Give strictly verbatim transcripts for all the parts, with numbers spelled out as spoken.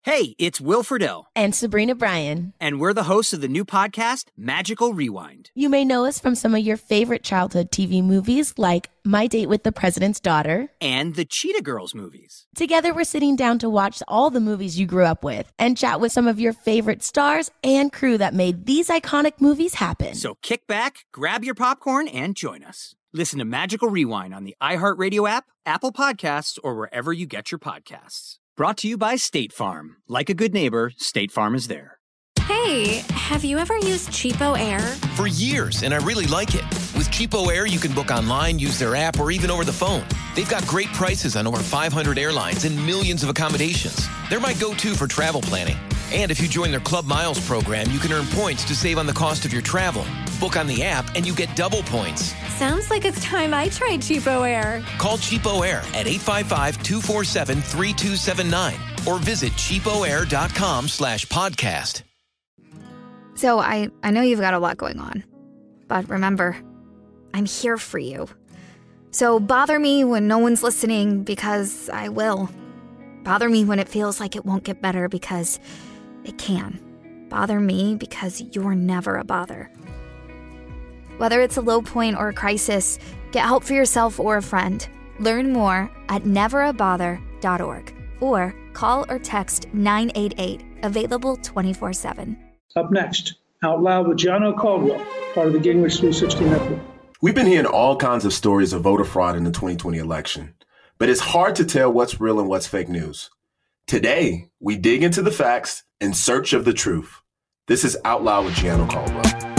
Hey, it's Will Friedle. And Sabrina Bryan. And we're the hosts of the new podcast, Magical Rewind. You may know us from some of your favorite childhood T V movies like My Date with the President's Daughter. And the Cheetah Girls movies. Together, we're sitting down to watch all the movies you grew up with and chat with some of your favorite stars and crew that made these iconic movies happen. So kick back, grab your popcorn, and join us. Listen to Magical Rewind on the iHeartRadio app, Apple Podcasts, or wherever you get your podcasts. Brought to you by State Farm. Like a good neighbor, State Farm is there. Hey, have you ever used Cheapo Air? For years, and I really like it. With Cheapo Air, you can book online, use their app, or even over the phone. They've got great prices on over five hundred airlines and millions of accommodations. They're my go-to for travel planning. And if you join their Club Miles program, you can earn points to save on the cost of your travel. Book on the app, and you get double points. Sounds like it's time I tried Cheapo Air. Call Cheapo Air at eight five five, two four seven, three two seven nine or visit cheapoair.com slash podcast. So I, I know you've got a lot going on, but remember, I'm here for you. So bother me when no one's listening, because I will. Bother me when it feels like it won't get better, because it can. Bother me because you're never a bother. Whether it's a low point or a crisis, get help for yourself or a friend. Learn more at never a bother dot org or call or text nine eight eight, available twenty-four seven. Up next, Out Loud with Gianno Caldwell, part of the Gingrich three sixty Network. We've been hearing all kinds of stories of voter fraud in the twenty twenty election, but it's hard to tell what's real and what's fake news. Today, we dig into the facts in search of the truth. This is Out Loud with Gianno Caldwell.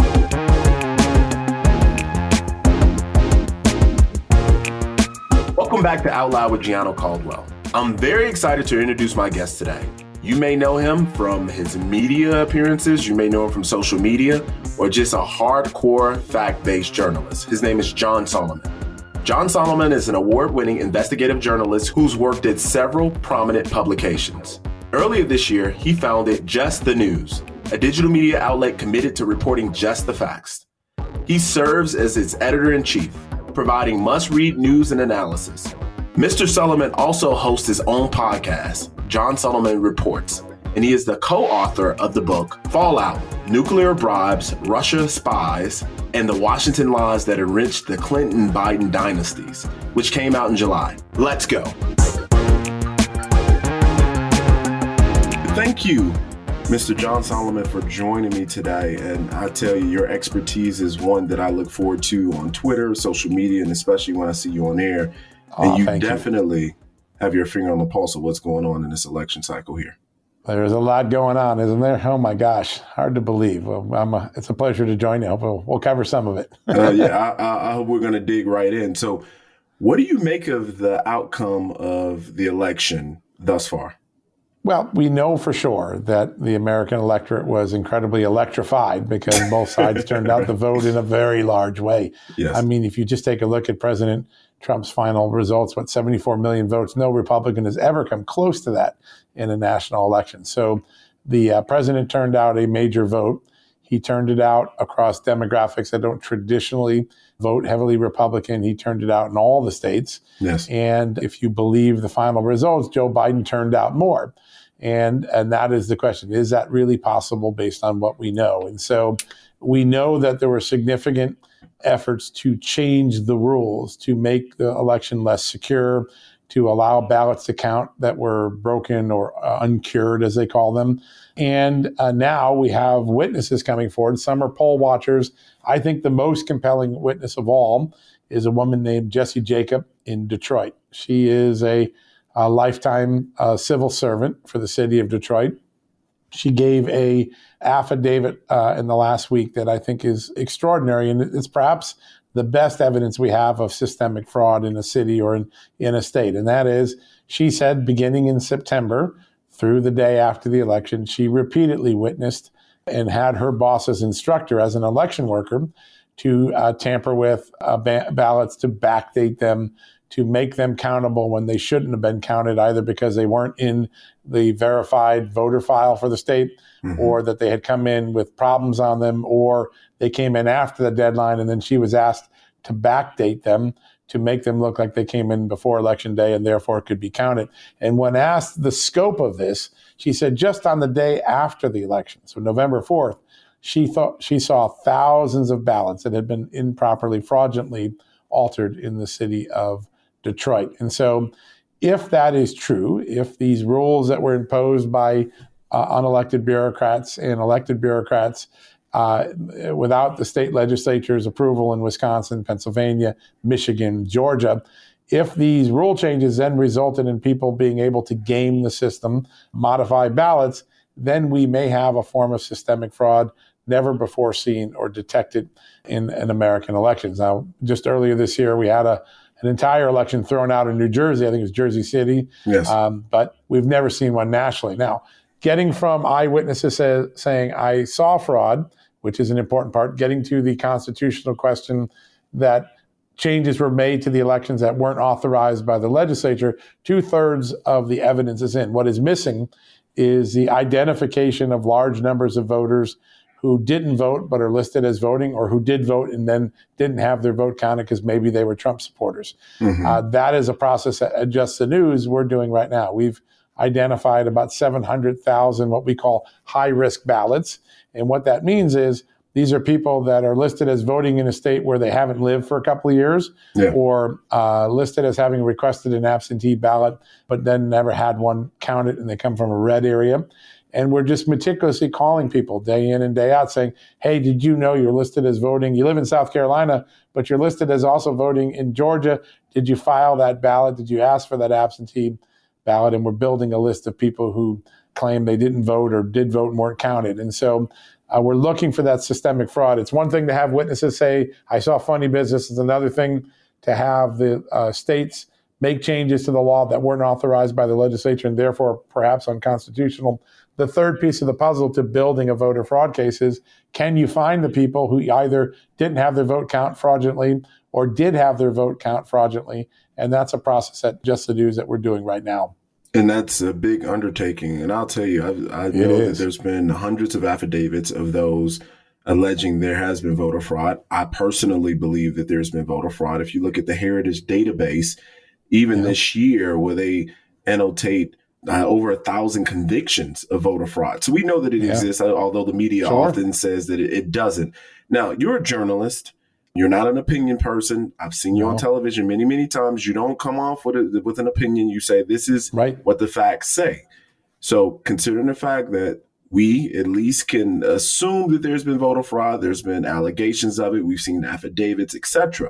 Welcome back to Out Loud with Gianno Caldwell. I'm very excited to introduce my guest today. You may know him from his media appearances, you may know him from social media, or just a hardcore fact-based journalist. His name is John Solomon. John Solomon is an award-winning investigative journalist who's worked at several prominent publications. Earlier this year, he founded Just the News, a digital media outlet committed to reporting just the facts. He serves as its editor-in-chief, providing must-read news and analysis. Mister Solomon also hosts his own podcast, John Solomon Reports, and he is the co-author of the book Fallout: Nuclear Bribes, Russia Spies, and the Washington Lies That Enriched the Clinton-Biden Dynasties, which came out in July. Let's go. Thank you, Mister John Solomon, for joining me today. And I tell you, your expertise is one that I look forward to on Twitter, social media, and especially when I see you on air. And oh, you definitely you. have your finger on the pulse of what's going on in this election cycle here. There's a lot going on, isn't there? Oh, my gosh. Hard to believe. Well, I'm a, it's a pleasure to join you. We'll, we'll cover some of it. uh, yeah, I, I, I hope we're going to dig right in. So what do you make of the outcome of the election thus far? Well, we know for sure that the American electorate was incredibly electrified because both sides turned out the vote in a very large way. Yes. I mean, if you just take a look at President Trump's final results, what, seventy-four million votes, no Republican has ever come close to that in a national election. So the uh, president turned out a major vote. He turned it out across demographics that don't traditionally vote heavily Republican. He turned it out in all the states. Yes. And if you believe the final results, Joe Biden turned out more. And and that is the question. Is that really possible based on what we know? And so we know that there were significant efforts to change the rules, to make the election less secure, to allow ballots to count that were broken or uh, uncured, as they call them. And uh, now we have witnesses coming forward. Some are poll watchers. I think the most compelling witness of all is a woman named Jessie Jacob in Detroit. She is a, a lifetime uh, civil servant for the city of Detroit. She gave a affidavit uh, in the last week that I think is extraordinary, and it's perhaps the best evidence we have of systemic fraud in a city or in, in a state. And that is, she said, beginning in September through the day after the election, she repeatedly witnessed and had her boss's instructor as an election worker to uh, tamper with uh, ba- ballots, to backdate them, to make them countable when they shouldn't have been counted, either because they weren't in the verified voter file for the state, mm-hmm. or that they had come in with problems on them, or they came in after the deadline and then she was asked to backdate them to make them look like they came in before Election Day and therefore could be counted. And when asked the scope of this, she said just on the day after the election, so November fourth, she thought she saw thousands of ballots that had been improperly, fraudulently altered in the city of Detroit. And so if that is true, if these rules that were imposed by uh, unelected bureaucrats and elected bureaucrats uh, without the state legislature's approval in Wisconsin, Pennsylvania, Michigan, Georgia, if these rule changes then resulted in people being able to game the system, modify ballots, then we may have a form of systemic fraud never before seen or detected in, in American elections. Now, just earlier this year, we had a an entire election thrown out in New Jersey. I think it was Jersey City. Yes. Um, but we've never seen one nationally. Now, getting from eyewitnesses say, saying, I saw fraud, which is an important part, getting to the constitutional question that changes were made to the elections that weren't authorized by the legislature, two-thirds of the evidence is in. What is missing is the identification of large numbers of voters who didn't vote but are listed as voting, or who did vote and then didn't have their vote counted because maybe they were Trump supporters. Mm-hmm. Uh, that is a process at Just the News we're doing right now. We've identified about seven hundred thousand what we call high-risk ballots. And what that means is these are people that are listed as voting in a state where they haven't lived for a couple of years, yeah. or uh, listed as having requested an absentee ballot, but then never had one counted, and they come from a red area. And we're just meticulously calling people day in and day out saying, hey, did you know you're listed as voting? You live in South Carolina, but you're listed as also voting in Georgia. Did you file that ballot? Did you ask for that absentee ballot? And we're building a list of people who claim they didn't vote or did vote and weren't counted. And so uh, we're looking for that systemic fraud. It's one thing to have witnesses say, I saw funny business. It's another thing to have the uh, states make changes to the law that weren't authorized by the legislature and therefore perhaps unconstitutional. The third piece of the puzzle to building a voter fraud case is, can you find the people who either didn't have their vote count fraudulently or did have their vote count fraudulently? And that's a process at Just the News that we're doing right now. And that's a big undertaking. And I'll tell you, I, I know that there's been hundreds of affidavits of those alleging there has been voter fraud. I personally believe that there's been voter fraud. If you look at the Heritage database, even yeah. this year, where they annotate Uh, over a thousand convictions of voter fraud. So we know that it yeah. exists, although the media sure. often says that it, it doesn't. Now, you're a journalist. You're not an opinion person. I've seen you no. on television many, many times. You don't come off with a, with an opinion. You say, this is right. what the facts say. So considering the fact that we at least can assume that there's been voter fraud, there's been allegations of it, we've seen affidavits, et cetera.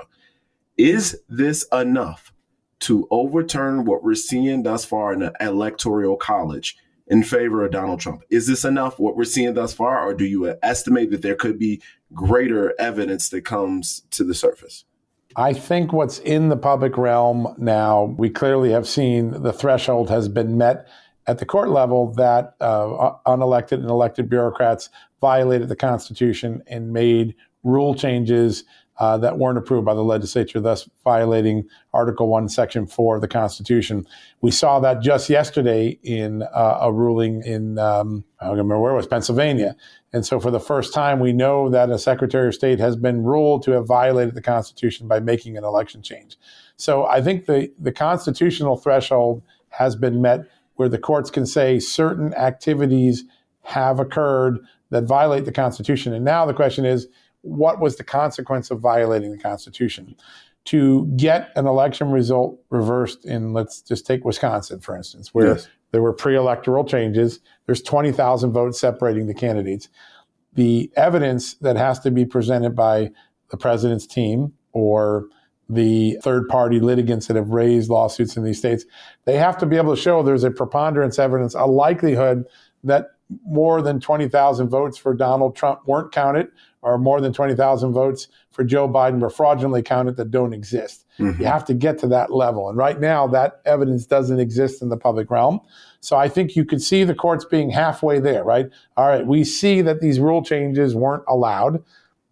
Is this enough to overturn what we're seeing thus far in the Electoral College in favor of Donald Trump? Is this enough, what we're seeing thus far, or do you estimate that there could be greater evidence that comes to the surface? I think what's in the public realm now, we clearly have seen the threshold has been met at the court level that uh, unelected and elected bureaucrats violated the Constitution and made rule changes Uh, that weren't approved by the legislature, thus violating Article one, Section four of the Constitution. We saw that just yesterday in uh, a ruling in, um, I don't remember where it was, Pennsylvania. And so for the first time, we know that a Secretary of State has been ruled to have violated the Constitution by making an election change. So I think the, the constitutional threshold has been met where the courts can say certain activities have occurred that violate the Constitution. And now the question is, what was the consequence of violating the Constitution? To get an election result reversed in, let's just take Wisconsin, for instance, where yes. there were pre-electoral changes. There's twenty thousand votes separating the candidates. The evidence that has to be presented by the president's team or the third-party litigants that have raised lawsuits in these states, they have to be able to show there's a preponderance evidence, a likelihood that more than twenty thousand votes for Donald Trump weren't counted, or more than twenty thousand votes for Joe Biden were fraudulently counted that don't exist. Mm-hmm. You have to get to that level. And right now, that evidence doesn't exist in the public realm. So I think you could see the courts being halfway there, right? All right, we see that these rule changes weren't allowed,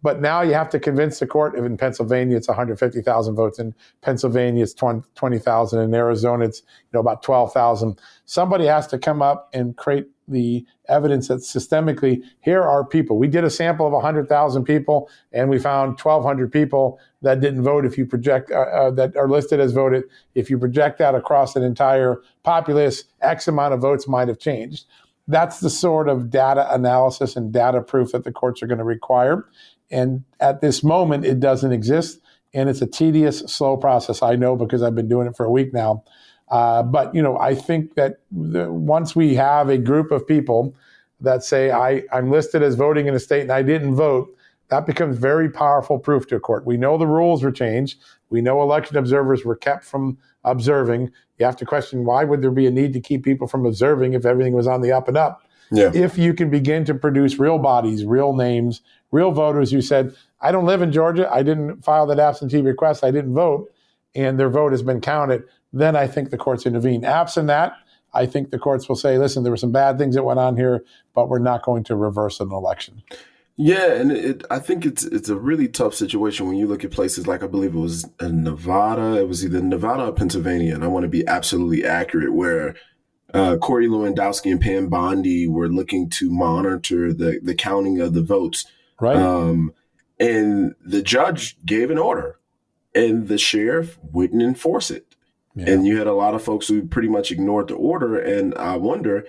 But now you have to convince the court. If in Pennsylvania it's one hundred fifty thousand votes, in Pennsylvania it's twenty thousand, in Arizona it's you know about twelve thousand. Somebody has to come up and create the evidence that systemically, here are people. We did a sample of one hundred thousand people, and we found twelve hundred people that didn't vote. If you project uh, uh, that are listed as voted, if you project that across an entire populace, X amount of votes might have changed. That's the sort of data analysis and data proof that the courts are going to require. And at this moment, it doesn't exist. And it's a tedious, slow process. I know because I've been doing it for a week now. Uh, but, you know, I think that the, once we have a group of people that say, I, I'm listed as voting in a state and I didn't vote, that becomes very powerful proof to a court. We know the rules were changed. We know election observers were kept from observing. You have to question, why would there be a need to keep people from observing if everything was on the up and up? Yeah. If you can begin to produce real bodies, real names, real voters who said, I don't live in Georgia, I didn't file that absentee request, I didn't vote, and their vote has been counted, then I think the courts intervene. Absent that, I think the courts will say, listen, there were some bad things that went on here, but we're not going to reverse an election. Yeah, and it, I think it's it's a really tough situation when you look at places like, I believe it was in Nevada, it was either Nevada or Pennsylvania, and I want to be absolutely accurate, where uh, Corey Lewandowski and Pam Bondi were looking to monitor the, the counting of the votes. Right. Um, and the judge gave an order, and the sheriff wouldn't enforce it. Yeah. And you had a lot of folks who pretty much ignored the order, and I wonder,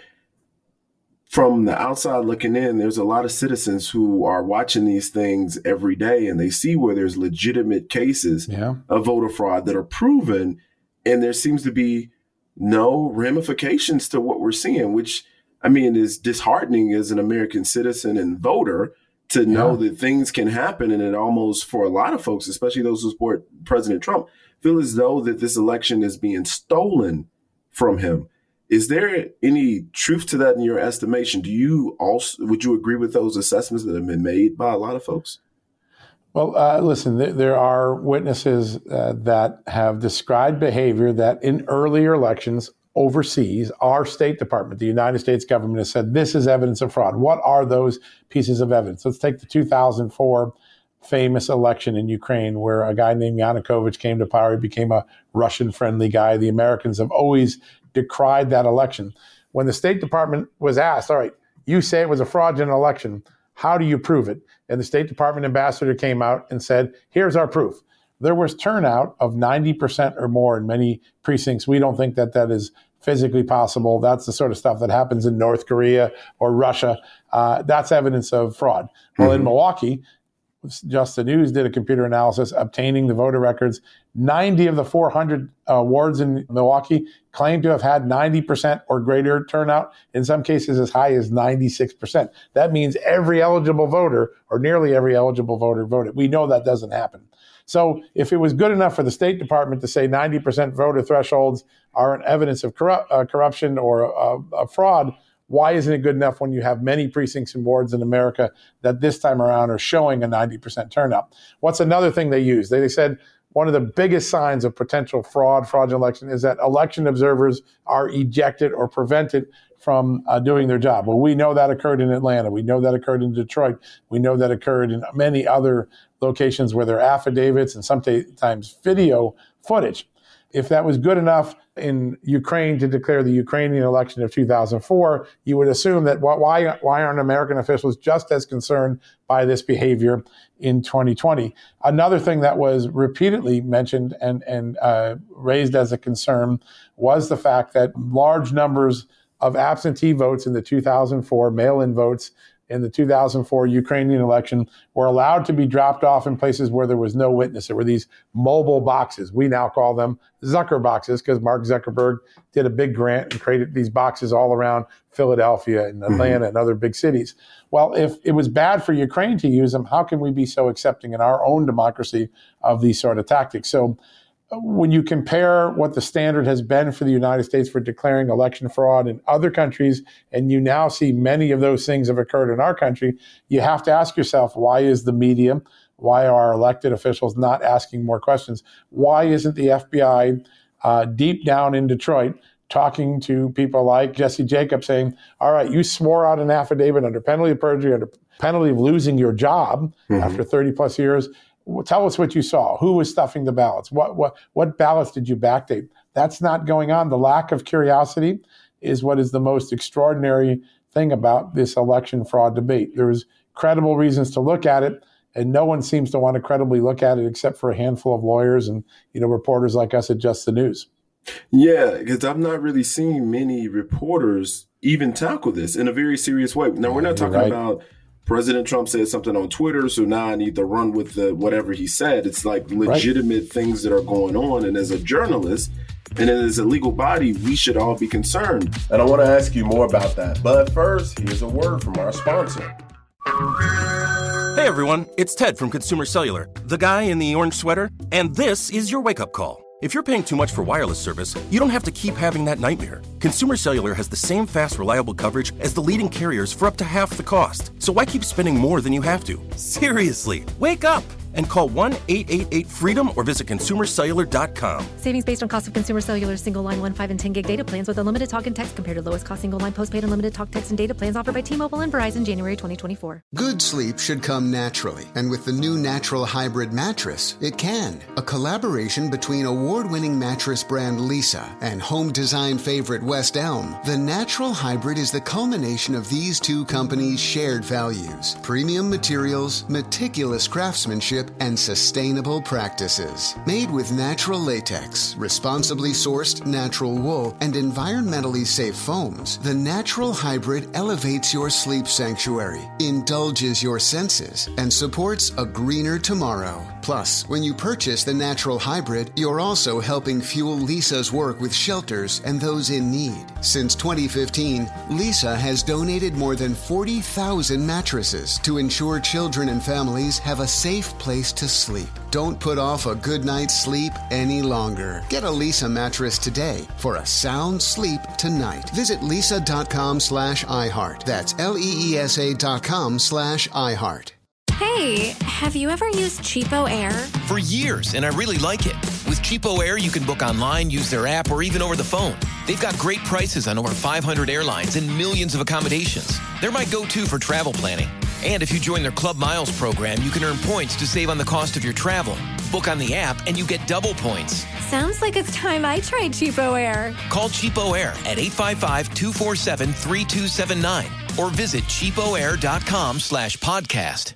from the outside looking in, there's a lot of citizens who are watching these things every day, and they see where there's legitimate cases yeah. of voter fraud that are proven, and there seems to be no ramifications to what we're seeing, which, I mean, is disheartening as an American citizen and voter to yeah. know that things can happen. And it almost, for a lot of folks, especially those who support President Trump, feel as though that this election is being stolen from him. Is there any truth to that in your estimation? Do you also, would you agree with those assessments that have been made by a lot of folks? Well, uh, listen, th- there are witnesses uh, that have described behavior that in earlier elections overseas, our State Department, the United States government, has said this is evidence of fraud. What are those pieces of evidence? Let's take the two thousand four famous election in Ukraine, where a guy named Yanukovych came to power. He became a Russian-friendly guy. The Americans have always decried that election. When the State Department was asked, all right, you say it was a fraudulent election, how do you prove it? And the State Department ambassador came out and said, here's our proof. There was turnout of ninety percent or more in many precincts. We don't think that that is physically possible. That's the sort of stuff that happens in North Korea or Russia. Uh, that's evidence of fraud. Well, mm-hmm. in Milwaukee, Just the News did a computer analysis obtaining the voter records. ninety of the four hundred uh, wards in Milwaukee claim to have had ninety percent or greater turnout, in some cases as high as ninety-six percent. That means every eligible voter, or nearly every eligible voter, voted. We know that doesn't happen. So if it was good enough for the State Department to say ninety percent voter thresholds are an evidence of corrupt, uh, corruption or uh, uh, fraud, why isn't it good enough when you have many precincts and wards in America that this time around are showing a ninety percent turnout? What's another thing they used? They, they said one of the biggest signs of potential fraud, fraudulent election, is that election observers are ejected or prevented from uh, doing their job. Well, we know that occurred in Atlanta. We know that occurred in Detroit. We know that occurred in many other locations where there are affidavits and sometimes video footage. If that was good enough in Ukraine to declare the Ukrainian election of two thousand four, you would assume that why, why aren't American officials just as concerned by this behavior in twenty twenty? Another thing that was repeatedly mentioned and, and uh, raised as a concern was the fact that large numbers of absentee votes in the two thousand four, mail-in votes in the two thousand four Ukrainian election, were allowed to be dropped off in places where there was no witness. There were these mobile boxes. We now call them Zucker boxes because Mark Zuckerberg did a big grant and created these boxes all around Philadelphia and Atlanta mm-hmm. and other big cities. Well, if it was bad for Ukraine to use them, how can we be so accepting in our own democracy of these sort of tactics? So when you compare what the standard has been for the United States for declaring election fraud in other countries, and you now see many of those things have occurred in our country, you have to ask yourself, why is the media, why are elected officials not asking more questions? Why isn't the F B I uh, deep down in Detroit talking to people like Jesse Jacobs saying, all right, you swore out an affidavit under penalty of perjury, under penalty of losing your job mm-hmm. after thirty plus years. Tell us what you saw. Who was stuffing the ballots? What, what, what ballots did you backdate? That's not going on. The lack of curiosity is what is the most extraordinary thing about this election fraud debate. There's credible reasons to look at it, and no one seems to want to credibly look at it except for a handful of lawyers and, you know, reporters like us at Just the News. Yeah, because I'm not really seeing many reporters even tackle this in a very serious way. Now, we're not talking right. about President Trump said something on Twitter, so now I need to run with the, whatever he said. It's like legitimate right. things that are going on. And as a journalist and as a legal body, we should all be concerned. And I want to ask you more about that. But first, here's a word from our sponsor. Hey, everyone. It's Ted from Consumer Cellular, the guy in the orange sweater. And this is your wake-up call. If you're paying too much for wireless service, you don't have to keep having that nightmare. Consumer Cellular has the same fast, reliable coverage as the leading carriers for up to half the cost. So why keep spending more than you have to? Seriously, wake up and call one eight eight eight freedom or visit consumer cellular dot com. Savings based on cost of Consumer Cellular single line one, five, and ten gig data plans with unlimited talk and text compared to lowest cost single line postpaid unlimited talk, text, and data plans offered by T-Mobile and Verizon January twenty twenty-four. Good sleep should come naturally, and with the new Natural Hybrid mattress, it can. A collaboration between award-winning mattress brand Leesa and home design favorite West Elm, the Natural Hybrid is the culmination of these two companies' shared values: premium materials, meticulous craftsmanship, and sustainable practices. Made with natural latex, responsibly sourced natural wool, and environmentally safe foams, the Natural Hybrid elevates your sleep sanctuary, indulges your senses, and supports a greener tomorrow. Plus, when you purchase the Natural Hybrid, you're also helping fuel Leesa's work with shelters and those in need. Since twenty fifteen, Leesa has donated more than forty thousand mattresses to ensure children and families have a safe place to sleep. Don't put off a good night's sleep any longer. Get a Leesa mattress today for a sound sleep tonight. Visit leesa.com slash iHeart. That's L-E-E-S-A dot com slash iHeart. Hey, have you ever used Cheapo Air? For years, and I really like it. With Cheapo Air, you can book online, use their app, or even over the phone. They've got great prices on over five hundred airlines and millions of accommodations. They're my go-to for travel planning. And if you join their Club Miles program, you can earn points to save on the cost of your travel. Book on the app, and you get double points. Sounds like it's time I tried Cheapo Air. Call Cheapo Air at eight five five, two four seven, three two seven nine or visit cheapoair.com slash podcast.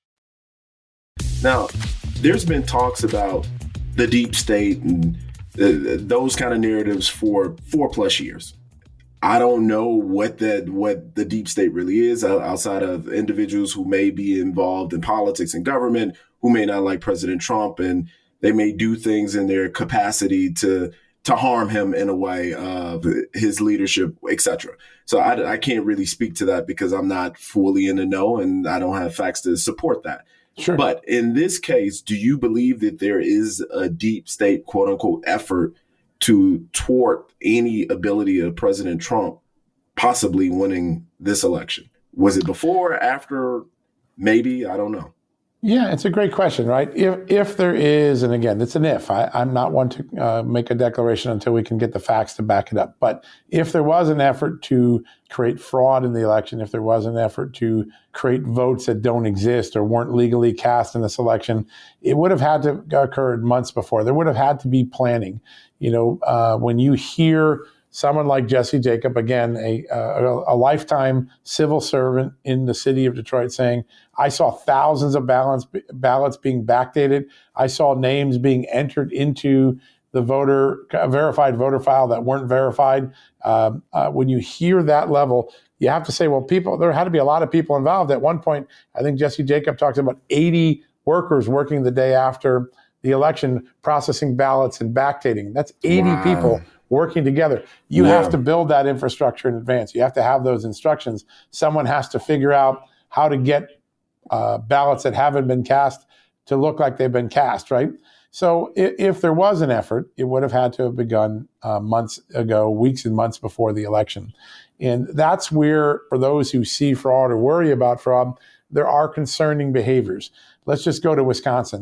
Now, there's been talks about the deep state and uh, those kind of narratives for four plus years. I don't know what that what the deep state really is outside of individuals who may be involved in politics and government, who may not like President Trump, and they may do things in their capacity to to harm him in a way of his leadership, et cetera. So I, I can't really speak to that because I'm not fully in the know and I don't have facts to support that. Sure. But in this case, do you believe that there is a deep state, quote unquote, effort to thwart any ability of President Trump possibly winning this election? Was it before, after, maybe? I don't know. Yeah, it's a great question, right? If if there is, and again, it's an if. I, I'm not one to uh, make a declaration until we can get the facts to back it up. But if there was an effort to create fraud in the election, if there was an effort to create votes that don't exist or weren't legally cast in this election, it would have had to occur months before. There would have had to be planning. You know, uh, when you hear someone like Jesse Jacob, again, a, a, a lifetime civil servant in the city of Detroit, saying, I saw thousands of ballots, ballots being backdated. I saw names being entered into the voter verified voter file that weren't verified. Um, uh, when you hear that level, you have to say, well, people, there had to be a lot of people involved. At one point, I think Jesse Jacob talks about eighty workers working the day after the election, processing ballots and backdating. That's eighty wow. people working together. You yeah. have to build that infrastructure in advance. You have to have those instructions. Someone has to figure out how to get uh, ballots that haven't been cast to look like they've been cast, right? So if, if there was an effort, it would have had to have begun uh, months ago, weeks and months before the election. And that's where, for those who see fraud or worry about fraud, there are concerning behaviors. Let's just go to Wisconsin.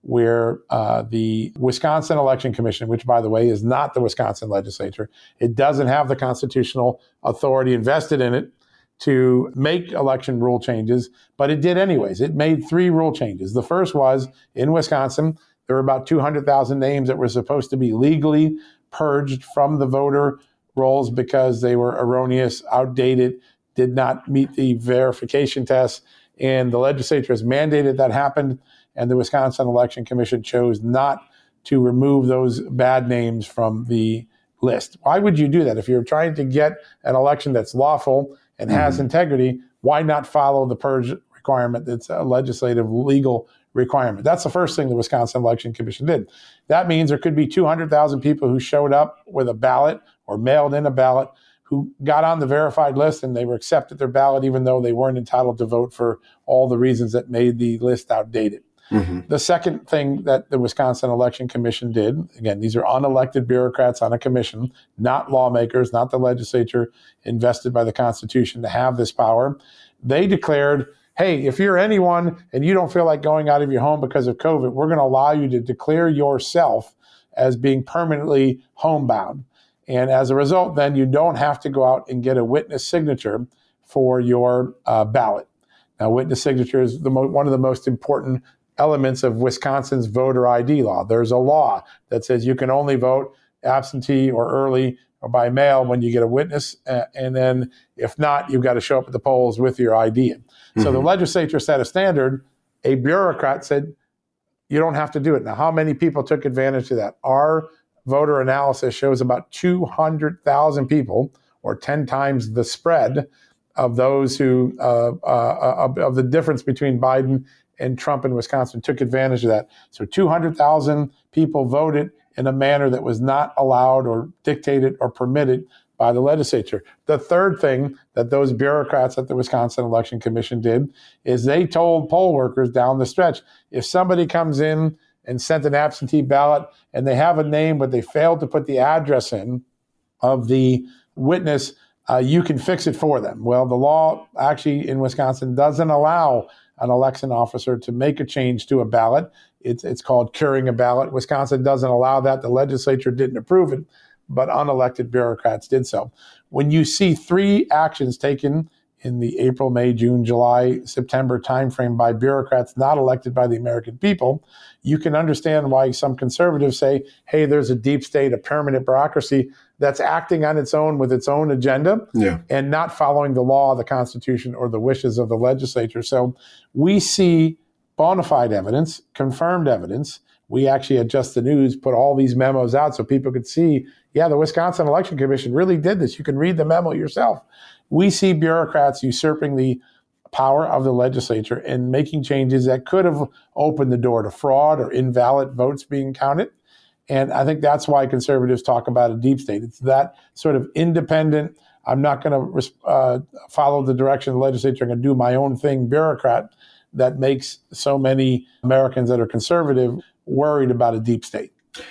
where uh, the Wisconsin Election Commission, which, by the way, is not the Wisconsin legislature, it doesn't have the constitutional authority invested in it to make election rule changes, but it did anyways. It made three rule changes. The first was, in Wisconsin, there were about two hundred thousand names that were supposed to be legally purged from the voter rolls because they were erroneous, outdated, did not meet the verification tests, and the legislature has mandated that happened, and the Wisconsin Election Commission chose not to remove those bad names from the list. Why would you do that? If you're trying to get an election that's lawful and has mm-hmm. integrity, why not follow the purge requirement that's a legislative legal requirement? That's the first thing the Wisconsin Election Commission did. That means there could be two hundred thousand people who showed up with a ballot or mailed in a ballot who got on the verified list and they were accepted their ballot even though they weren't entitled to vote for all the reasons that made the list outdated. Mm-hmm. The second thing that the Wisconsin Election Commission did, again, these are unelected bureaucrats on a commission, not lawmakers, not the legislature invested by the Constitution to have this power. They declared, hey, if you're anyone and you don't feel like going out of your home because of COVID, we're going to allow you to declare yourself as being permanently homebound. And as a result, then you don't have to go out and get a witness signature for your uh, ballot. Now, witness signature is the mo- one of the most important elements of Wisconsin's voter I D law. There's a law that says you can only vote absentee or early or by mail when you get a witness. Uh, and then if not, you've got to show up at the polls with your I D. Mm-hmm. So the legislature set a standard. A bureaucrat said, you don't have to do it. Now, how many people took advantage of that? Our voter analysis shows about two hundred thousand people, or ten times the spread of those who, uh, uh, of, of the difference between Biden and Trump in Wisconsin, took advantage of that. So two hundred thousand people voted in a manner that was not allowed or dictated or permitted by the legislature. The third thing that those bureaucrats at the Wisconsin Election Commission did is they told poll workers down the stretch, if somebody comes in and sent an absentee ballot and they have a name, but they failed to put the address in of the witness, uh, you can fix it for them. Well, the law actually in Wisconsin doesn't allow an election officer to make a change to a ballot. It's, it's called curing a ballot. Wisconsin doesn't allow that. The legislature didn't approve it, but unelected bureaucrats did so. When you see three actions taken in the April, May, June, July, September timeframe by bureaucrats not elected by the American people, you can understand why some conservatives say, hey, there's a deep state, a permanent bureaucracy that's acting on its own with its own agenda yeah. and not following the law, the Constitution, or the wishes of the legislature. So we see bona fide evidence, confirmed evidence. We actually at Just the News put all these memos out so people could see, yeah, the Wisconsin Election Commission really did this. You can read the memo yourself. We see bureaucrats usurping the power of the legislature and making changes that could have opened the door to fraud or invalid votes being counted. And I think that's why conservatives talk about a deep state. It's that sort of independent, I'm not going to uh, follow the direction of the legislature, I'm going to do my own thing bureaucrat that makes so many Americans that are conservative worried about a deep state.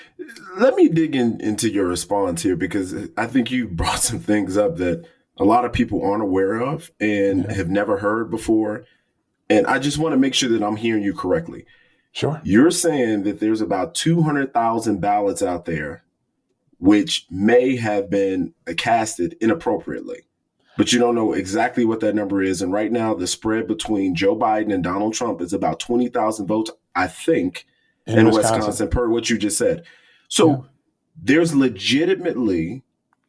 Let me dig in, into your response here, because I think you brought some things up that a lot of people aren't aware of and yeah. have never heard before. And I just want to make sure that I'm hearing you correctly. Sure. You're saying that there's about two hundred thousand ballots out there which may have been casted inappropriately, but you don't know exactly what that number is. And right now, the spread between Joe Biden and Donald Trump is about twenty thousand votes, I think, in, in Wisconsin. Wisconsin, per what you just said. So yeah. there's legitimately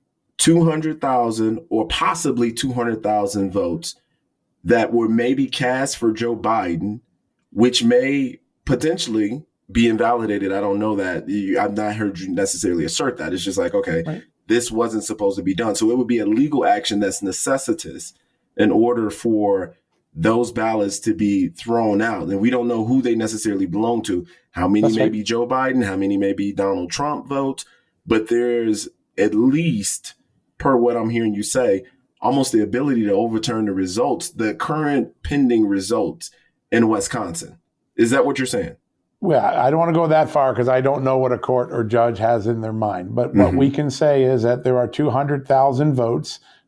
two hundred thousand or possibly two hundred thousand votes that were maybe cast for Joe Biden, which may potentially be invalidated. I don't know that. I've not heard you necessarily assert that. It's just like, okay, right. this wasn't supposed to be done. So it would be a legal action that's necessitous in order for those ballots to be thrown out. And we don't know who they necessarily belong to. How many that's may right. be Joe Biden, how many may be Donald Trump votes, but there's at least, per what I'm hearing you say, almost the ability to overturn the results, the current pending results in Wisconsin. Is that what you're saying? Well, I don't want to go that far because I don't know what a court or judge has in their mind. But mm-hmm. what we can say is that there are two hundred thousand votes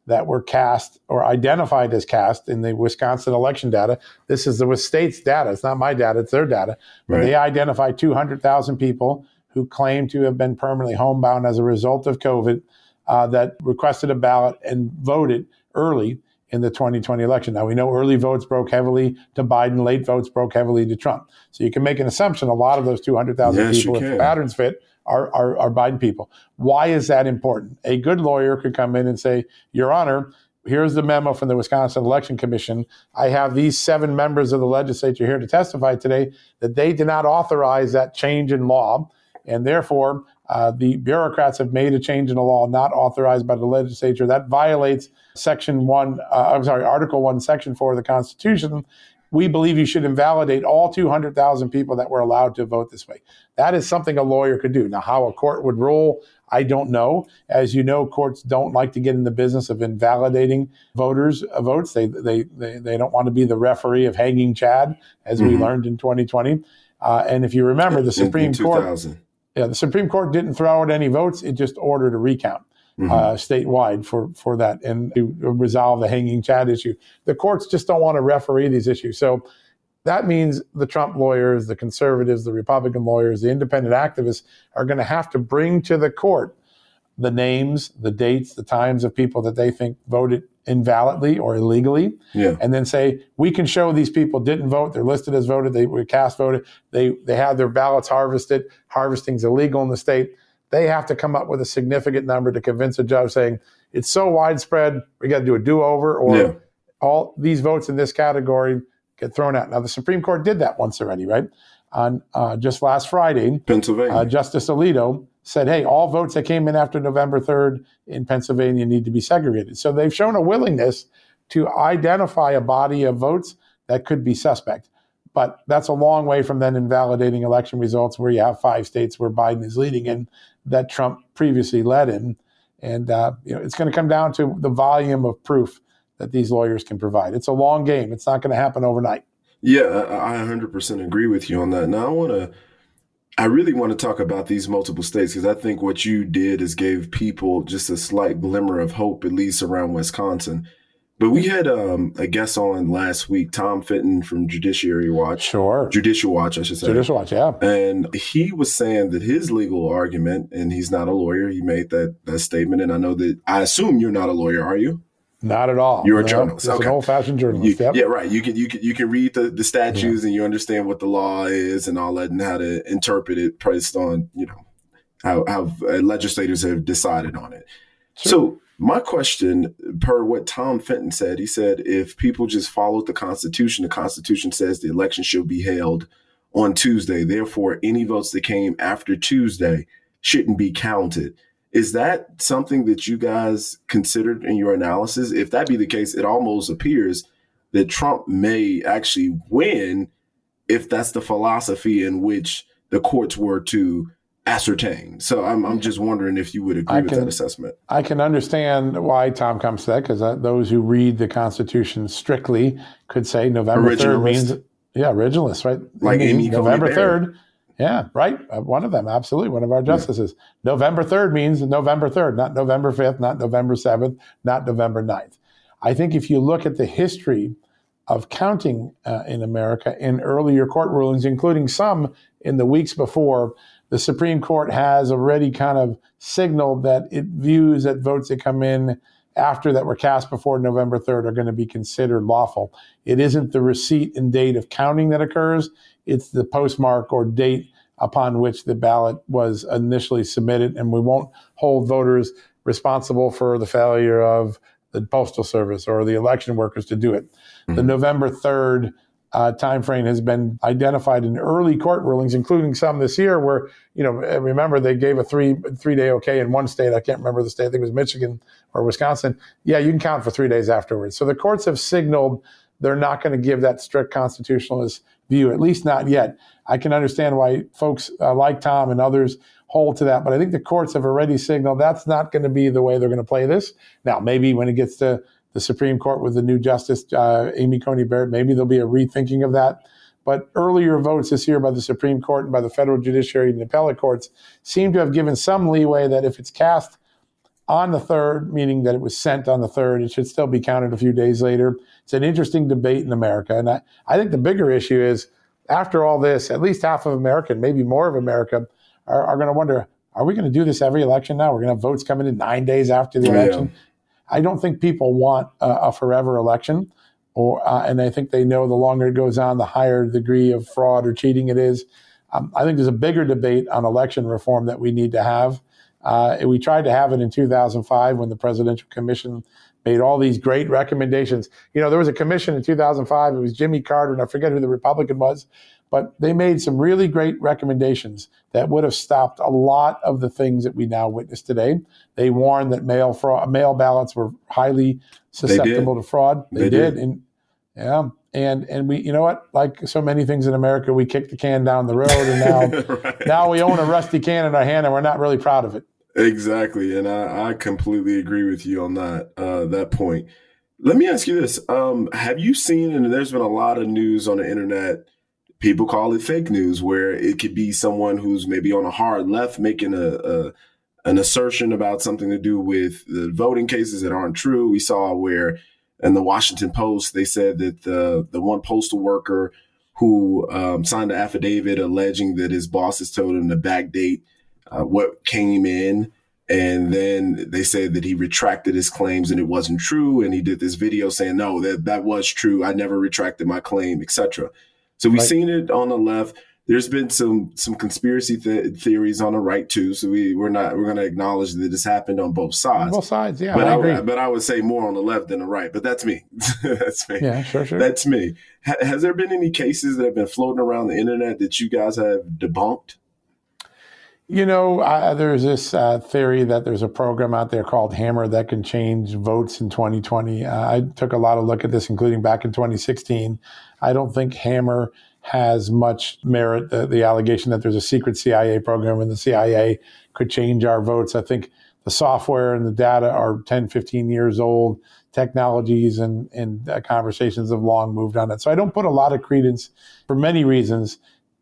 that were cast or identified as cast in the Wisconsin election data. This is the state's data. It's not my data. It's their data. Right. They identified two hundred thousand people who claim to have been permanently homebound as a result of COVID uh, that requested a ballot and voted early in the twenty twenty election. Now, we know early votes broke heavily to Biden, late votes broke heavily to Trump. So you can make an assumption a lot of those two hundred thousand yes, people, if patterns fit, Are, are, are Biden people. Why is that important? A good lawyer could come in and say, Your Honor, here's the memo from the Wisconsin Election Commission. I have these seven members of the legislature here to testify today that they did not authorize that change in law. And therefore, uh, the bureaucrats have made a change in the law not authorized by the legislature. That violates Section one, uh, I'm sorry, Article one, Section four of the Constitution. We believe you should invalidate all two hundred thousand people that were allowed to vote this way. That is something a lawyer could do. Now, how a court would rule, I don't know. As you know, courts don't like to get in the business of invalidating voters' votes. They they they, they don't want to be the referee of hanging Chad, as mm-hmm. we learned in twenty twenty. Uh, and if you remember, the Supreme in, in Court, yeah, the Supreme Court didn't throw out any votes. It just ordered a recount. Mm-hmm. Uh, statewide for, for that and to resolve the hanging Chad issue. The courts just don't want to referee these issues. So that means the Trump lawyers, the conservatives, the Republican lawyers, the independent activists are going to have to bring to the court the names, the dates, the times of people that they think voted invalidly or illegally, yeah. and then say, we can show these people didn't vote, they're listed as voted, they were cast voted, they, they had their ballots harvested, harvesting's illegal in the state. They have to come up with a significant number to convince a judge saying it's so widespread, we got to do a do-over, or yeah. all these votes in this category get thrown out. Now, the Supreme Court did that once already, right? On uh, just last Friday, Pennsylvania, uh, Justice Alito said, hey, all votes that came in after November third in Pennsylvania need to be segregated. So they've shown a willingness to identify a body of votes that could be suspect. But that's a long way from then invalidating election results where you have five states where Biden is leading in that Trump previously led in. And uh, you know, it's going to come down to the volume of proof that these lawyers can provide. It's a long game. It's not going to happen overnight. Yeah, I one hundred percent agree with you on that. Now, I want to, I really want to talk about these multiple states because I think what you did is gave people just a slight glimmer of hope, at least around Wisconsin. But we had um, a guest on last week, Tom Fitton from Judiciary Watch. Sure. Judicial Watch, I should say. Judicial Watch, yeah. And he was saying that his legal argument, and he's not a lawyer, he made that, that statement. And I know that, I assume you're not a lawyer, are you? Not at all. You're a no, journalist. Just okay. an old-fashioned journalist. You, yep. Yeah, right. You can you can you can read the, the statutes yeah. and you understand what the law is and all that and how to interpret it based on, you know, how, how legislators have decided on it. Sure. So my question, per what Tom Fenton said, he said, if people just followed the Constitution, the Constitution says the election should be held on Tuesday. Therefore, any votes that came after Tuesday shouldn't be counted. Is that something that you guys considered in your analysis? If that be the case, it almost appears that Trump may actually win if that's the philosophy in which the courts were to ascertain. So I'm I'm just wondering if you would agree I with can, that assessment. I can understand why Tom comes to that, because those who read the Constitution strictly could say November third means, yeah, originalist, right? Like Amy November third. Yeah, right. Uh, one of them, absolutely. One of our justices. Yeah. November third means November third, not November fifth, not November seventh, not November ninth. I think if you look at the history of counting uh, in America in earlier court rulings, including some in the weeks before, the Supreme Court has already kind of signaled that it views that votes that come in after that were cast before November third are going to be considered lawful. It isn't the receipt and date of counting that occurs. It's the postmark or date upon which the ballot was initially submitted, and we won't hold voters responsible for the failure of the Postal Service or the election workers to do it. Mm-hmm. The November third uh, timeframe has been identified in early court rulings, including some this year where, you know, remember they gave a three, three-day okay in one state. I can't remember the state. I think it was Michigan or Wisconsin. Yeah, you can count for three days afterwards. So the courts have signaled they're not going to give that strict constitutionalist view, at least not yet. I can understand why folks uh, like Tom and others hold to that, but I think the courts have already signaled that's not going to be the way they're going to play this. Now, maybe when it gets to the Supreme Court with the new Justice, uh, Amy Coney Barrett, maybe there'll be a rethinking of that. But earlier votes this year by the Supreme Court and by the federal judiciary and the appellate courts seem to have given some leeway that if it's cast on the third, meaning that it was sent on the third. It should still be counted a few days later. It's an interesting debate in America. And I, I think the bigger issue is, after all this, at least half of America, maybe more of America, are, are going to wonder, are we going to do this every election now? We're going to have votes coming in nine days after the oh, election. Yeah. I don't think people want a, a forever election. or uh, And I think they know the longer it goes on, the higher degree of fraud or cheating it is. Um, I think there's a bigger debate on election reform that we need to have. Uh, we tried to have it in two thousand five when the Presidential Commission made all these great recommendations. You know, there was a commission in two thousand five. It was Jimmy Carter, and I forget who the Republican was, but they made some really great recommendations that would have stopped a lot of the things that we now witness today. They warned that mail fraud, mail ballots were highly susceptible to fraud. They, they did. did. And yeah. And and we, you know what, like so many things in America, we kicked the can down the road, and now right. now we own a rusty can in our hand, and we're not really proud of it. Exactly, and I, I completely agree with you on that uh, that point. Let me ask you this: um, have you seen? And there's been a lot of news on the internet. People call it fake news, where it could be someone who's maybe on a hard left making a, a an assertion about something to do with the voting cases that aren't true. We saw where. In the Washington Post, they said that the the one postal worker who um, signed an affidavit alleging that his bosses told him to backdate uh, what came in. And then they said that he retracted his claims and it wasn't true. And he did this video saying, no, that, that was true. I never retracted my claim, et cetera. So we've right. seen it on the left. There's been some some conspiracy th- theories on the right too. So we we're not we're going to acknowledge that this happened on both sides. Both sides, yeah. But I, I agree. but I would say more on the left than the right. But that's me. that's me. Yeah, sure, sure. That's me. Ha- has there been any cases that have been floating around the internet that you guys have debunked? You know, uh, there's this uh, theory that there's a program out there called Hammer that can change votes in twenty twenty. Uh, I took a lot of look at this, including back in twenty sixteen. I don't think Hammer has much merit. The, the allegation that there's a secret C I A program and the C I A could change our votes. I think the software and the data are ten, fifteen years old. Technologies and, and uh, conversations have long moved on it. So I don't put a lot of credence, for many reasons,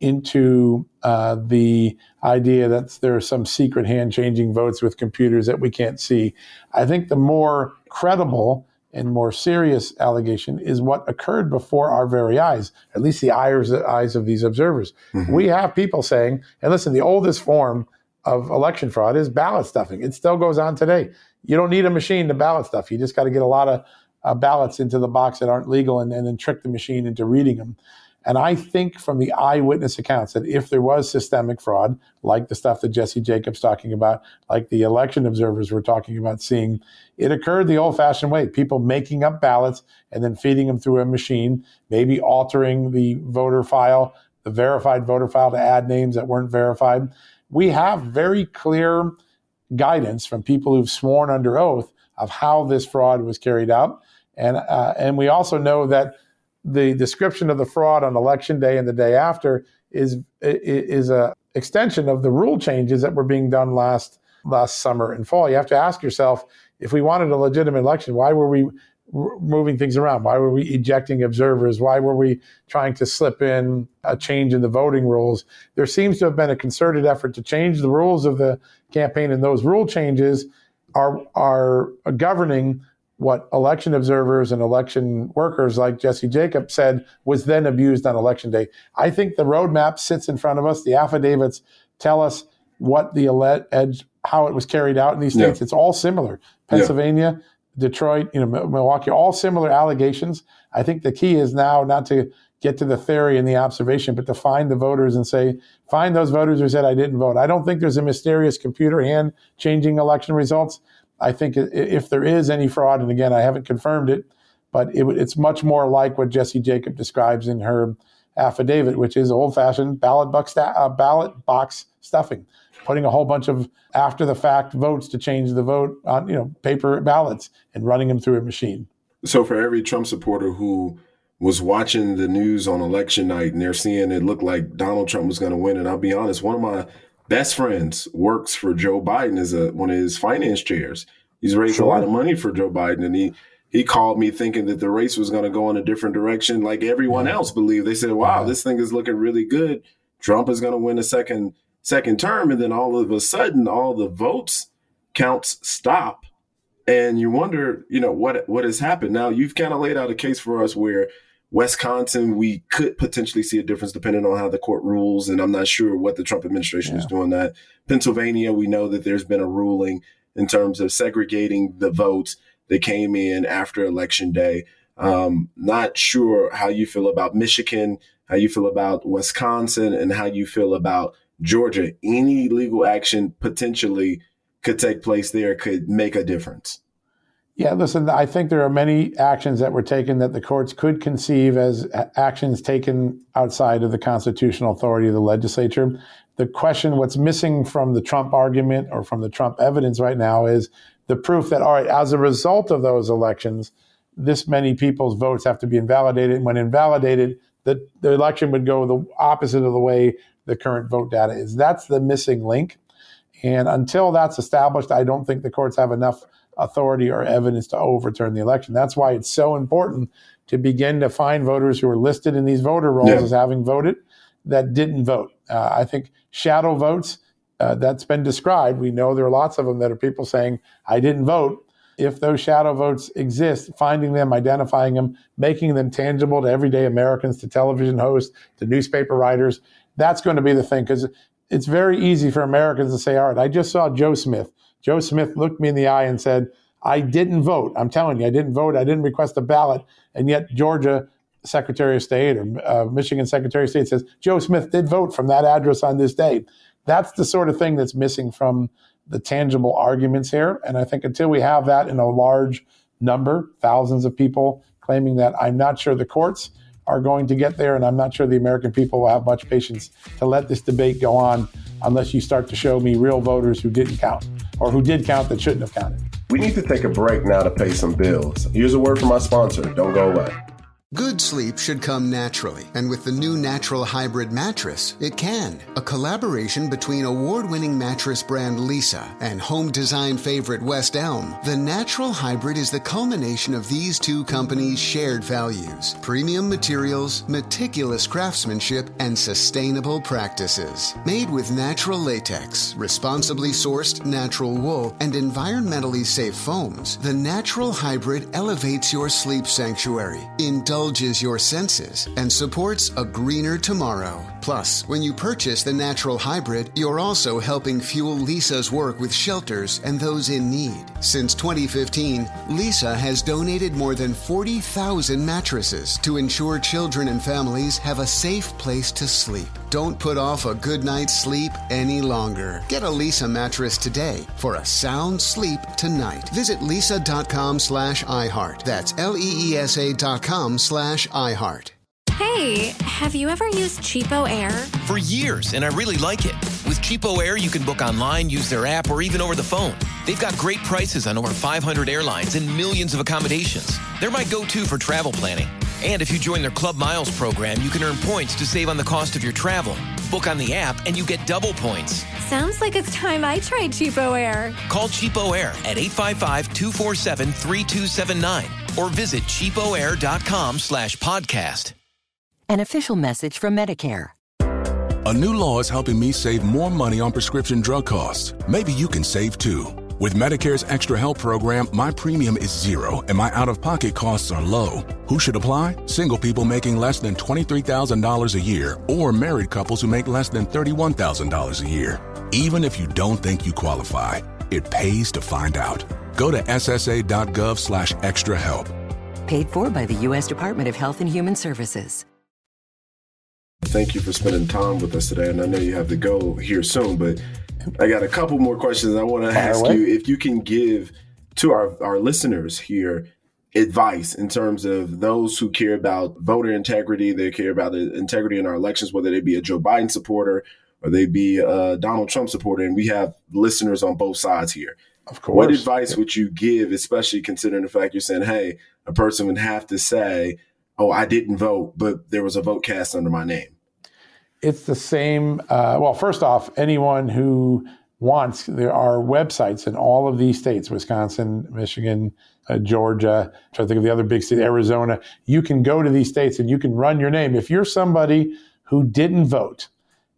into uh, the idea that there are some secret hand-changing votes with computers that we can't see. I think the more credible and more serious allegation is what occurred before our very eyes, at least the eyes, the eyes of these observers. Mm-hmm. We have people saying, and listen, the oldest form of election fraud is ballot stuffing. It still goes on today. You don't need a machine to ballot stuff. You just got to get a lot of uh, ballots into the box that aren't legal and, and then trick the machine into reading them. And I think from the eyewitness accounts that if there was systemic fraud, like the stuff that Jesse Jacobs talking about, like the election observers were talking about seeing, it occurred the old-fashioned way, people making up ballots and then feeding them through a machine, maybe altering the voter file, the verified voter file to add names that weren't verified. We have very clear guidance from people who've sworn under oath of how this fraud was carried out. And, uh, and we also know that the description of the fraud on election day and the day after is is a extension of the rule changes that were being done last last summer and fall. You have to ask yourself, if we wanted a legitimate election, why were we r- moving things around? Why were we ejecting observers? Why were we trying to slip in a change in the voting rules? There seems to have been a concerted effort to change the rules of the campaign, and those rule changes are are governing what election observers and election workers like Jesse Jacobs said was then abused on election day. I think the roadmap sits in front of us. The affidavits tell us what the edge, how it was carried out in these states. Yeah. It's all similar. Pennsylvania, yeah. Detroit, you know, Milwaukee, all similar allegations. I think the key is now not to get to the theory and the observation, but to find the voters and say, find those voters who said I didn't vote. I don't think there's a mysterious computer hand changing election results. I think if there is any fraud, and again, I haven't confirmed it, but it, it's much more like what Jesse Jacobs describes in her affidavit, which is old-fashioned ballot box, uh, ballot box stuffing, putting a whole bunch of after-the-fact votes to change the vote on, you know, paper ballots and running them through a machine. So for every Trump supporter who was watching the news on election night and they're seeing it look like Donald Trump was going to win, and I'll be honest, one of my best friends works for Joe Biden as a one of his finance chairs. He's raised sure. a lot of money for Joe Biden, and he he called me thinking that the race was going to go in a different direction, like everyone yeah. else believed. They said, "Wow, yeah. this thing is looking really good. Trump is going to win a second second term," and then all of a sudden, all the votes counts stop. And you wonder, you know, what what has happened. Now, you've kind of laid out a case for us where Wisconsin, we could potentially see a difference depending on how the court rules. And I'm not sure what the Trump administration yeah. is doing that. Pennsylvania, we know that there's been a ruling in terms of segregating the votes that came in after Election Day. Um, not sure how you feel about Michigan, how you feel about Wisconsin, and how you feel about Georgia. Any legal action potentially could take place there, could make a difference. Yeah, listen, I think there are many actions that were taken that the courts could conceive as actions taken outside of the constitutional authority of the legislature. The question, what's missing from the Trump argument or from the Trump evidence right now is the proof that, all right, as a result of those elections, this many people's votes have to be invalidated. And when invalidated, the, the election would go the opposite of the way the current vote data is. That's the missing link. And until that's established, I don't think the courts have enough authority or evidence to overturn the election. That's why it's so important to begin to find voters who are listed in these voter rolls yeah. as having voted that didn't vote. Uh, I think shadow votes, uh, that's been described. We know there are lots of them that are people saying, I didn't vote. If those shadow votes exist, finding them, identifying them, making them tangible to everyday Americans, to television hosts, to newspaper writers, that's going to be the thing. Because it's very easy for Americans to say, all right, I just saw Joe Smith. Joe Smith looked me in the eye and said, I didn't vote. I'm telling you, I didn't vote. I didn't request a ballot. And yet Georgia Secretary of State or uh, Michigan Secretary of State says, Joe Smith did vote from that address on this day. That's the sort of thing that's missing from the tangible arguments here. And I think until we have that in a large number, thousands of people claiming that, I'm not sure the courts are going to get there. And I'm not sure the American people will have much patience to let this debate go on unless you start to show me real voters who didn't count or who did count that shouldn't have counted. We need to take a break now to pay some bills. Here's a word from our sponsor. Don't go away. Good sleep should come naturally, and with the new Natural Hybrid mattress, it can. A collaboration between award-winning mattress brand Leesa and home design favorite West Elm, the Natural Hybrid is the culmination of these two companies' shared values: premium materials, meticulous craftsmanship, and sustainable practices. Made with natural latex, responsibly sourced natural wool, and environmentally safe foams, the Natural Hybrid elevates your sleep sanctuary, indulges your senses, and supports a greener tomorrow. Plus, when you purchase the Natural Hybrid, you're also helping fuel Leesa's work with shelters and those in need. Since twenty fifteen, Leesa has donated more than forty thousand mattresses to ensure children and families have a safe place to sleep. Don't put off a good night's sleep any longer. Get a Leesa mattress today for a sound sleep tonight. Visit leesa.com slash iHeart. That's L-E-E-S-A dot com slash iHeart. Hey, have you ever used Cheapo Air? For years, and I really like it. With Cheapo Air, you can book online, use their app, or even over the phone. They've got great prices on over five hundred airlines and millions of accommodations. They're my go-to for travel planning. And if you join their Club Miles program, you can earn points to save on the cost of your travel. Book on the app, and you get double points. Sounds like it's time I tried Cheapo Air. Call Cheapo Air at eight five five, two four seven, three two seven nine or visit cheapoair.com slash podcast. An official message from Medicare. A new law is helping me save more money on prescription drug costs. Maybe you can save too. With Medicare's Extra Help program, my premium is zero and my out-of-pocket costs are low. Who should apply? Single people making less than twenty-three thousand dollars a year or married couples who make less than thirty-one thousand dollars a year. Even if you don't think you qualify, it pays to find out. Go to ssa.gov slash extra help. Paid for by the U S Department of Health and Human Services. Thank you for spending time with us today. And I know you have to go here soon, but I got a couple more questions I want to ask you. If you can give to our, our listeners here advice in terms of those who care about voter integrity, they care about the integrity in our elections, whether they be a Joe Biden supporter or they be a Donald Trump supporter. And we have listeners on both sides here. Of course. What advice yeah. would you give, especially considering the fact you're saying, hey, a person would have to say, oh, I didn't vote, but there was a vote cast under my name? It's the same. Uh, well, first off, anyone who wants, there are websites in all of these states, Wisconsin, Michigan, uh, Georgia, I'm trying to think of the other big states, Arizona. You can go to these states and you can run your name. If you're somebody who didn't vote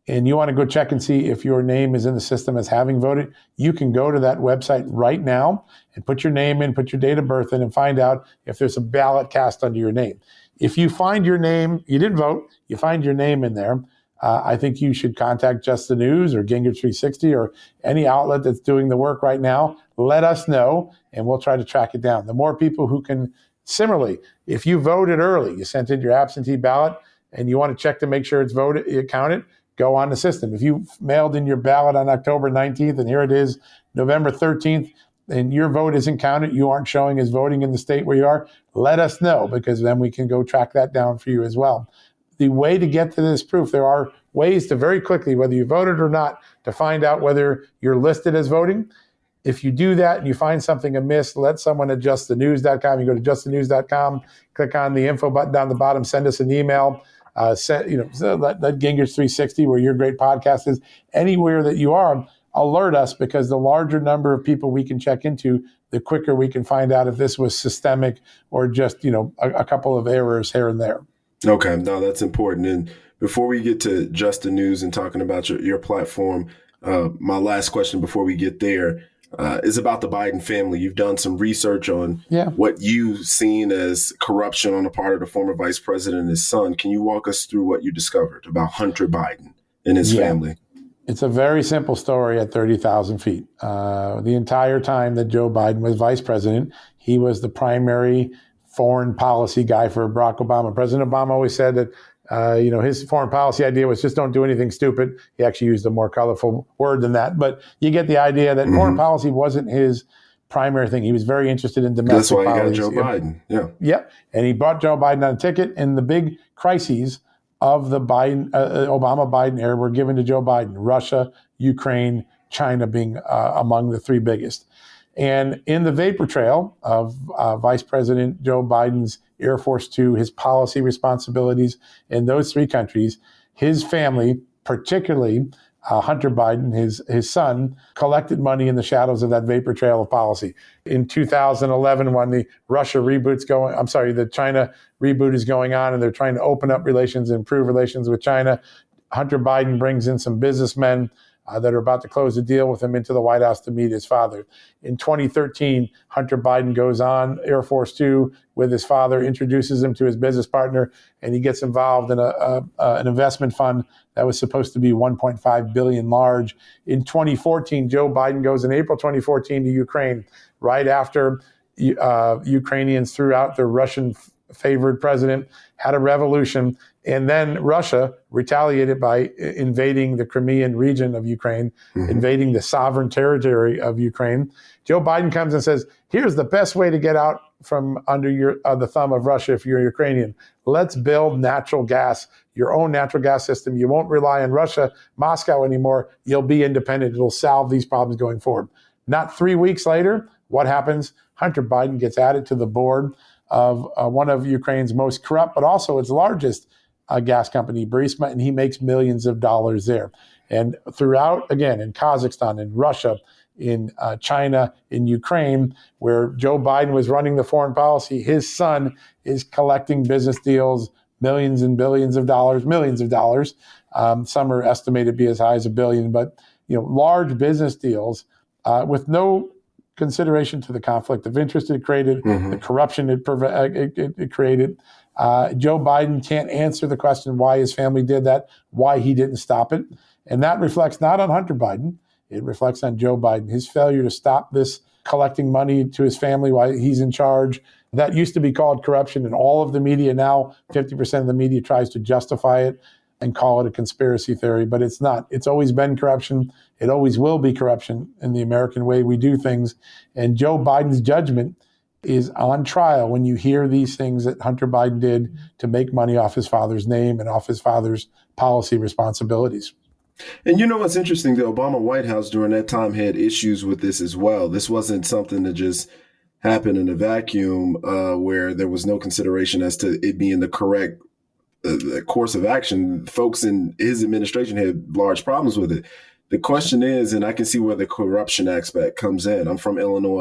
and you want to go check and see if your name is in the system as having voted, you can go to that website right now and put your name in, put your date of birth in, and find out if there's a ballot cast under your name. If you find your name, you didn't vote, you find your name in there, uh, I think you should contact Just the News or Gingrich three sixty or any outlet that's doing the work right now. Let us know, and we'll try to track it down. The more people who can, similarly, if you voted early, you sent in your absentee ballot, and you want to check to make sure it's voted, it counted, go on the system. If you mailed in your ballot on October nineteenth, and here it is, November thirteenth, and your vote isn't counted, you aren't showing as voting in the state where you are, let us know, because then we can go track that down for you as well. The way to get to this proof, there are ways to very quickly, whether you voted or not, to find out whether you're listed as voting. If you do that and you find something amiss, let someone at just the news dot com. You go to just the news dot com, click on the info button down the bottom, send us an email. Uh, send, you know, let, let Gingrich three sixty, where your great podcast is, anywhere that you are, alert us, because the larger number of people we can check into, the quicker we can find out if this was systemic or just, you know, a, a couple of errors here and there. Okay, no, that's important. And before we get to Just the News and talking about your, your platform, uh, my last question before we get there uh, is about the Biden family. You've done some research on yeah. what you've seen as corruption on the part of the former vice president and his son. Can you walk us through what you discovered about Hunter Biden and his yeah. family? It's a very simple story at thirty thousand feet. Uh, the entire time that Joe Biden was vice president, he was the primary foreign policy guy for Barack Obama. President Obama always said that, uh, you know, his foreign policy idea was just don't do anything stupid. He actually used a more colorful word than that. But you get the idea that mm-hmm. foreign policy wasn't his primary thing. He was very interested in domestic policy. That's why he got Joe Biden. Yeah. Yeah. And he brought Joe Biden on a ticket, and the big crises of the Biden, uh, Obama-Biden era were given to Joe Biden: Russia, Ukraine, China being uh, among the three biggest. And in the vapor trail of uh, Vice President Joe Biden's Air Force Two, his policy responsibilities in those three countries, his family, particularly uh, Hunter Biden, his his son, collected money in the shadows of that vapor trail of policy. In two thousand eleven, when the Russia reboot's going, I'm sorry, the China reboot is going on, and they're trying to open up relations, improve relations with China, Hunter Biden brings in some businessmen Uh, that are about to close a deal with him into the White House to meet his father. In twenty thirteen, Hunter Biden goes on Air Force Two with his father, introduces him to his business partner, and he gets involved in a, a, a, an investment fund that was supposed to be one point five billion dollars large. In twenty fourteen, Joe Biden goes in April twenty fourteen to Ukraine, right after uh, Ukrainians threw out their Russian-favored president, had a revolution. And then Russia retaliated by invading the Crimean region of Ukraine, mm-hmm. invading the sovereign territory of Ukraine. Joe Biden comes and says, here's the best way to get out from under your uh, the thumb of Russia if you're Ukrainian. Let's build natural gas, your own natural gas system. You won't rely on Russia, Moscow anymore. You'll be independent. It'll solve these problems going forward. Not three weeks later, what happens? Hunter Biden gets added to the board of uh, one of Ukraine's most corrupt, but also its largest a gas company, Burisma, and he makes millions of dollars there. And throughout, again, in Kazakhstan, in Russia, in uh, China, in Ukraine, where Joe Biden was running the foreign policy, his son is collecting business deals, millions and billions of dollars, millions of dollars. Um, some are estimated to be as high as a billion, but you know, large business deals uh, with no consideration to the conflict of interest it created, mm-hmm. the corruption it, it, it, it created. Uh, Joe Biden can't answer the question why his family did that, why he didn't stop it. And that reflects not on Hunter Biden. It reflects on Joe Biden, his failure to stop this collecting money to his family while he's in charge. That used to be called corruption in all of the media. Now, fifty percent of the media tries to justify it and call it a conspiracy theory, but it's not. It's always been corruption. It always will be corruption in the American way we do things. And Joe Biden's judgment is on trial when you hear these things that Hunter Biden did to make money off his father's name and off his father's policy responsibilities. And you know what's interesting? The Obama White House during that time had issues with this as well. This wasn't something that just happened in a vacuum uh, where there was no consideration as to it being the correct uh, course of action. Folks in his administration had large problems with it. The question is, and I can see where the corruption aspect comes in. I'm from Illinois.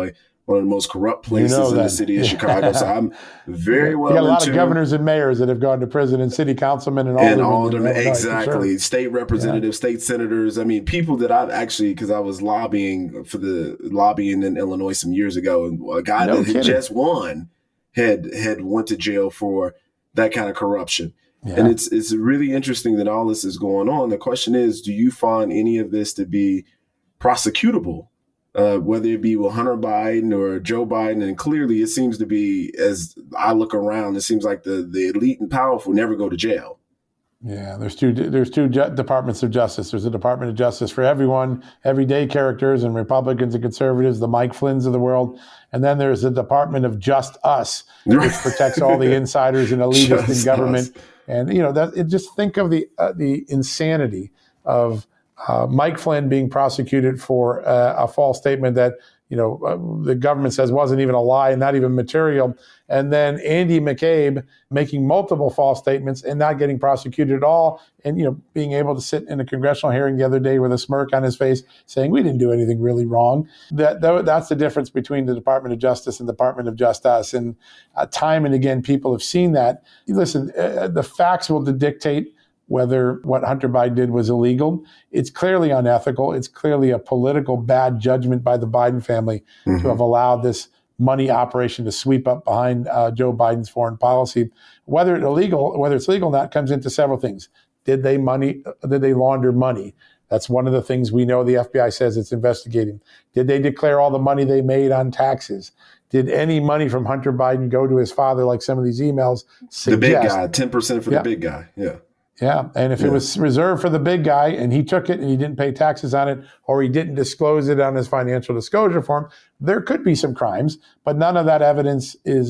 one of the most corrupt places you know in that. the city of Chicago. So I'm very well You got a lot into, of governors and mayors that have gone to prison, and city councilmen and all and of all them, them. exactly. Sure. State representatives, yeah. state senators. I mean, people that I've actually, because I was lobbying for the lobbying in Illinois some years ago, and a guy No that kidding. had just won had had went to jail for that kind of corruption. Yeah. And it's it's really interesting that all this is going on. The question is, do you find any of this to be prosecutable, uh, whether it be with Hunter Biden or Joe Biden? And clearly it seems to be, as I look around, it seems like the, the elite and powerful never go to jail. Yeah, there's two there's two ju- departments of justice. There's a Department of Justice for everyone, everyday characters and Republicans and conservatives, the Mike Flynns of the world. And then there's the Department of Just Us, which protects all the insiders and elitists in government. Us. And, you know, that it, just think of the uh, the insanity of uh, Mike Flynn being prosecuted for uh, a false statement that, you know, uh, the government says wasn't even a lie and not even material. And then Andy McCabe making multiple false statements and not getting prosecuted at all. And, you know, being able to sit in a congressional hearing the other day with a smirk on his face saying we didn't do anything really wrong. That, that That's the difference between the Department of Justice and the Department of Just Us. And uh, time and again, people have seen that. Listen, uh, the facts will dictate whether what Hunter Biden did was illegal. It's clearly unethical. It's clearly a political bad judgment by the Biden family mm-hmm. to have allowed this money operation to sweep up behind uh, Joe Biden's foreign policy. Whether it's illegal, whether it's legal or not, comes into several things. Did they money? Did they launder money? That's one of the things we know the F B I says it's investigating. Did they declare all the money they made on taxes? Did any money from Hunter Biden go to his father, like some of these emails suggest? The big guy, ten percent for yeah. the big guy. Yeah. Yeah, and if yeah. it was reserved for the big guy and he took it and he didn't pay taxes on it or he didn't disclose it on his financial disclosure form, there could be some crimes, but none of that evidence is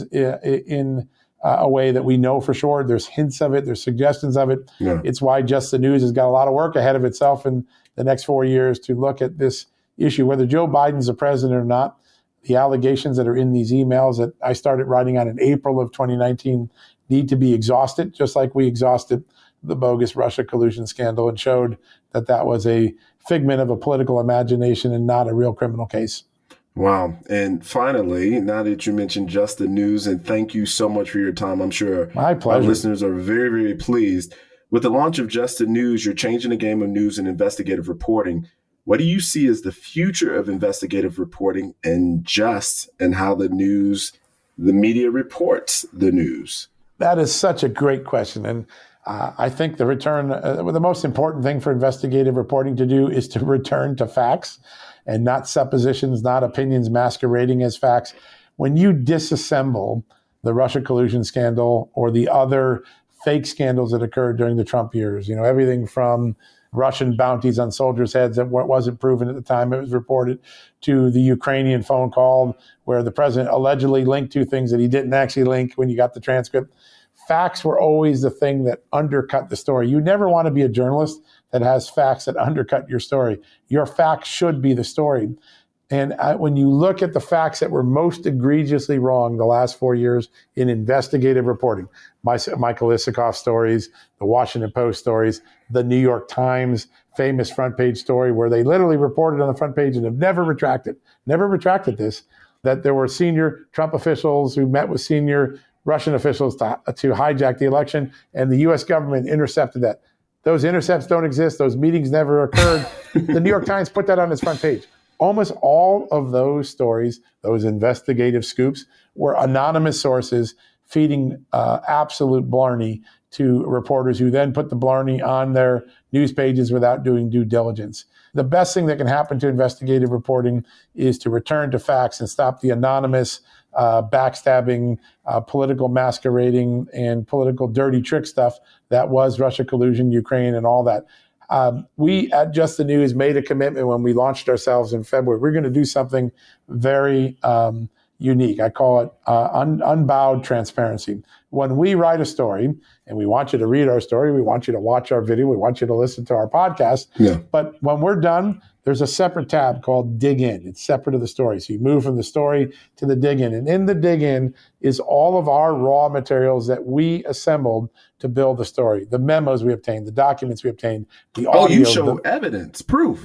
in a way that we know for sure. There's hints of it. There's suggestions of it. Yeah. It's why Just the News has got a lot of work ahead of itself in the next four years to look at this issue, whether Joe Biden's the president or not. The allegations that are in these emails that I started writing on in April of twenty nineteen need to be exhausted, just like we exhausted the bogus Russia collusion scandal and showed that that was a figment of a political imagination and not a real criminal case. Wow. And finally, now that you mentioned Just the News, and thank you so much for your time. I'm sure My pleasure. Our listeners are very, very pleased. With the launch of Just the News, you're changing the game of news and investigative reporting. What do you see as the future of investigative reporting and just and how the news, the media reports the news? That is such a great question. And Uh, I think the return, uh, well, the most important thing for investigative reporting to do is to return to facts and not suppositions, not opinions masquerading as facts. When you disassemble the Russia collusion scandal or the other fake scandals that occurred during the Trump years, you know, everything from Russian bounties on soldiers' heads that wasn't proven at the time it was reported, to the Ukrainian phone call where the president allegedly linked two things that he didn't actually link when you got the transcript. Facts were always the thing that undercut the story. You never want to be a journalist that has facts that undercut your story. Your facts should be the story. And I, when you look at the facts that were most egregiously wrong the last four years in investigative reporting, my, Michael Isikoff stories, the Washington Post stories, the New York Times famous front page story where they literally reported on the front page and have never retracted, never retracted this, that there were senior Trump officials who met with senior Russian officials to, to hijack the election, and the U S government intercepted that. Those intercepts don't exist. Those meetings never occurred. The New York Times put that on its front page. Almost all of those stories, those investigative scoops, were anonymous sources feeding uh, absolute blarney to reporters who then put the blarney on their news pages without doing due diligence. The best thing that can happen to investigative reporting is to return to facts and stop the anonymous uh, backstabbing, uh, political masquerading, and political dirty trick stuff that was Russia collusion, Ukraine, and all that. Um, we at Just the News made a commitment when we launched ourselves in February. We're going to do something very um, unique. I call it uh, un- unbowed transparency. When we write a story, and we want you to read our story, we want you to watch our video, we want you to listen to our podcast. Yeah. But when we're done, there's a separate tab called Dig In. It's separate of the story. So you move from the story to the Dig In. And in the Dig In is all of our raw materials that we assembled to build the story. The memos we obtained, the documents we obtained, the audio. Oh, you show the, evidence, proof.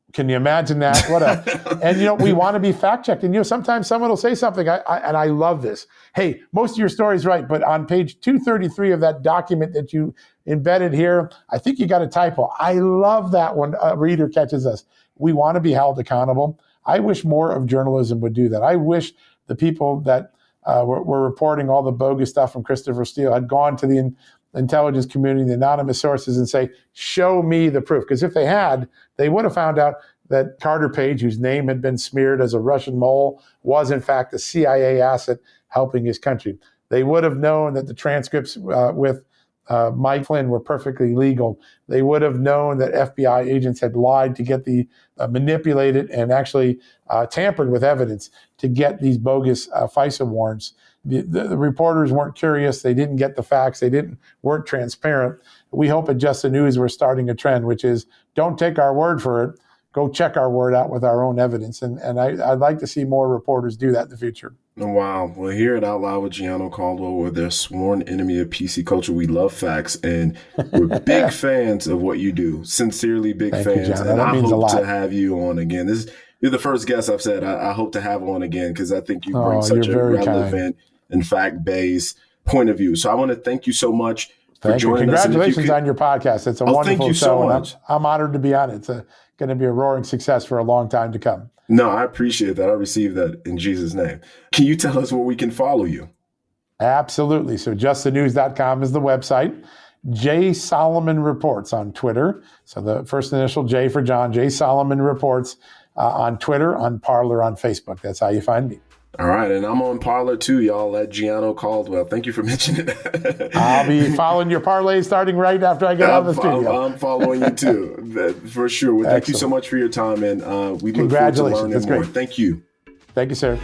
Can you imagine that? What a, and you know, we want to be fact checked. And you know, sometimes someone will say something, I, I, and I love this. Hey, most of your story's right, but on page two thirty-three of that document that you embedded here, I think you got a typo. I love that when a reader catches us. We want to be held accountable. I wish more of journalism would do that. I wish the people that uh, were, were reporting all the bogus stuff from Christopher Steele had gone to the in, intelligence community, the anonymous sources, and say, show me the proof. Because if they had, they would have found out that Carter Page, whose name had been smeared as a Russian mole, was in fact a C I A asset helping his country. They would have known that the transcripts uh, with uh, Mike Flynn were perfectly legal. They would have known that F B I agents had lied to get the uh, manipulated and actually uh, tampered with evidence to get these bogus uh, FISA warrants. The, the, the reporters weren't curious. They didn't get the facts. They didn't weren't transparent. We hope at Just the News we're starting a trend, which is don't take our word for it. Go check our word out with our own evidence. And and I, I'd like to see more reporters do that in the future. Wow. Well, here at Out Loud with Gianno Caldwell, we're their sworn enemy of P C culture. We love facts, and we're big fans of what you do. Sincerely big Thank fans. You, John. and that I means hope a lot. to have you on again. This is, you're the first guest I've said I, I hope to have on again because I think you bring oh, such a relevant kind. and fact-based point of view. So I want to thank you so much for thank joining you. us. Congratulations you could, on your podcast. It's a oh, wonderful thank you show. so and much. I'm, I'm honored to be on it. It's a, going to be a roaring success for a long time to come. No, I appreciate that. I receive that in Jesus' name. Can you tell us where we can follow you? Absolutely. So just the news dot com is the website. J Solomon Reports on Twitter. So the first initial J for John, J Solomon Reports uh, on Twitter, on Parler, on Facebook. That's how you find me. All right. And I'm on Parler too, y'all, at Gianno Caldwell. Thank you for mentioning that. I'll be following your parlay starting right after I get I'm, out of the studio. I'm, I'm following you too, for sure. Well, thank Excellent. you so much for your time. And uh, we look forward to learning That's more. Great. Thank you. Thank you, sir.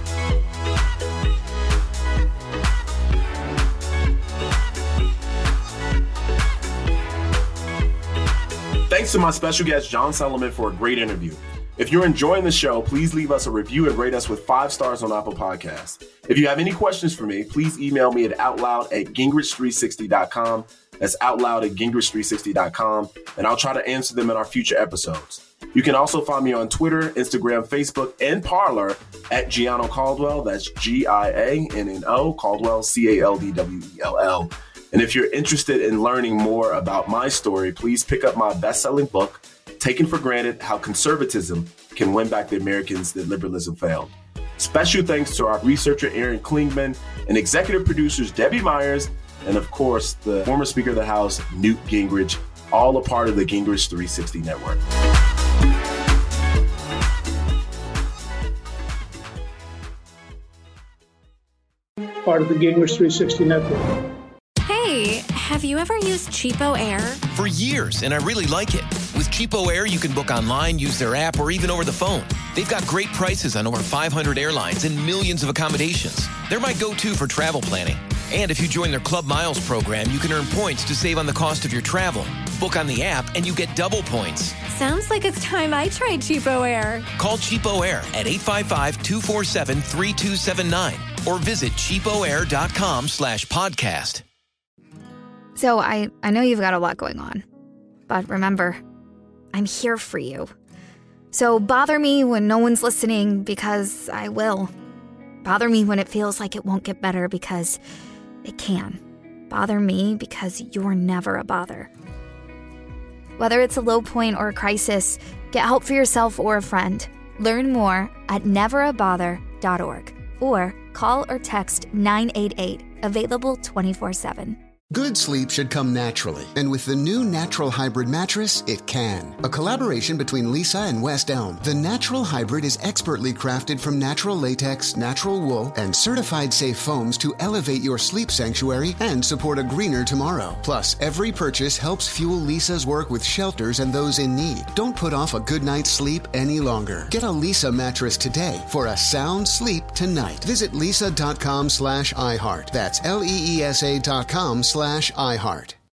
Thanks to my special guest, John Solomon, for a great interview. If you're enjoying the show, please leave us a review and rate us with five stars on Apple Podcasts. If you have any questions for me, please email me at outloud at gingrich three sixty dot com. That's outloud at gingrich three sixty dot com, and I'll try to answer them in our future episodes. You can also find me on Twitter, Instagram, Facebook, and Parler at Gianno Caldwell. That's G I A N N O, Caldwell, C A L D W E L L. And if you're interested in learning more about my story, please pick up my best-selling book, Taken for Granted: How Conservatism Can Win Back the Americans That Liberalism Failed. Special thanks to our researcher, Aaron Klingman, and executive producers, Debbie Myers, and of course, the former Speaker of the House, Newt Gingrich, all a part of the Gingrich three sixty Network. Part of the Gingrich three sixty Network. Hey, have you ever used Cheapo Air? For years, and I really like it. With Cheapo Air, you can book online, use their app, or even over the phone. They've got great prices on over five hundred airlines and millions of accommodations. They're my go-to for travel planning. And if you join their Club Miles program, you can earn points to save on the cost of your travel. Book on the app, and you get double points. Sounds like it's time I tried Cheapo Air. Call Cheapo Air at eight five five, two four seven, three two seven nine or visit cheapoair.com slash podcast. So I, I know you've got a lot going on, but remember, I'm here for you. So bother me when no one's listening, because I will. Bother me when it feels like it won't get better, because it can. Bother me because you're never a bother. Whether it's a low point or a crisis, get help for yourself or a friend. Learn more at never a bother dot org or call or text nine eight eight, available twenty-four seven. Good sleep should come naturally, and with the new Natural Hybrid mattress, it can. A collaboration between Lisa and West Elm, the Natural Hybrid is expertly crafted from natural latex, natural wool, and certified safe foams to elevate your sleep sanctuary and support a greener tomorrow. Plus, every purchase helps fuel Lisa's work with shelters and those in need. Don't put off a good night's sleep any longer. Get a Lisa mattress today for a sound sleep tonight. Visit lisa dot com slash iHeart. That's L E E S A dot com slash iHeart.